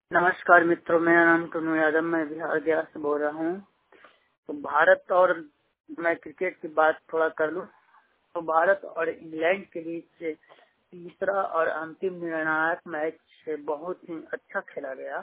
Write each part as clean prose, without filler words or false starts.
नमस्कार मित्रों, मेरा नाम टुनू यादव, मैं बिहार गया से बोल रहा हूँ। तो भारत और मैं क्रिकेट की बात थोड़ा कर लूँ। तो भारत और इंग्लैंड के बीच तीसरा और अंतिम निर्णायक मैच बहुत ही अच्छा खेला गया।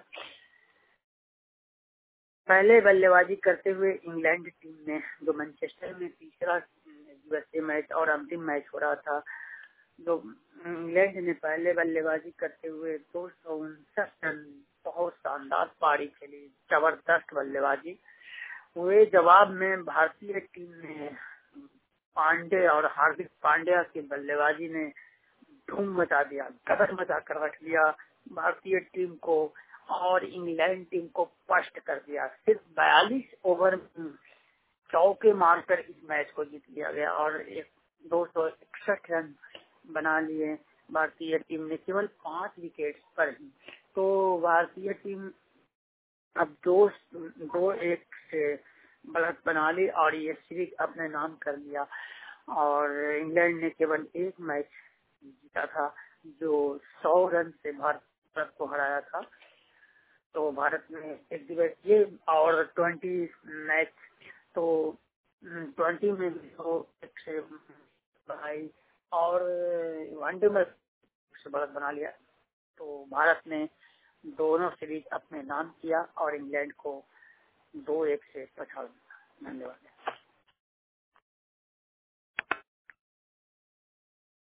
पहले बल्लेबाजी करते हुए इंग्लैंड टीम ने, जो मैनचेस्टर में तीसरा दिवसीय मैच और अंतिम मैच हो रहा था, जो इंग्लैंड ने पहले बल्लेबाजी करते हुए 259 रन, बहुत शानदार पारी खेली, जबरदस्त बल्लेबाजी हुए। जवाब में भारतीय टीम ने पांडे और हार्दिक पांड्या की बल्लेबाजी ने धूम मचा दिया, गदर मचा कर रख दिया भारतीय टीम को और इंग्लैंड टीम को पष्ट कर दिया। सिर्फ 42 ओवर में चौके मारकर इस मैच को जीत लिया गया और 261 रन बना लिए भारतीय टीम ने, केवल 5 विकेट पर ही। तो भारतीय टीम अब 2-1 से बढ़त बना ली और ये सीरीज अपने नाम कर लिया। और इंग्लैंड ने केवल एक मैच जीता था, जो 100 रन से भारत को हराया था। तो भारत ने एक दिवसीय और 20 मैच, तो 20 में भी 1 से बढ़ाई और वनडे में से बढ़त बना लिया। तो भारत ने दोनों सीरीज अपने नाम किया और इंग्लैंड को 2-1 से पछाड़ दिया। धन्यवाद।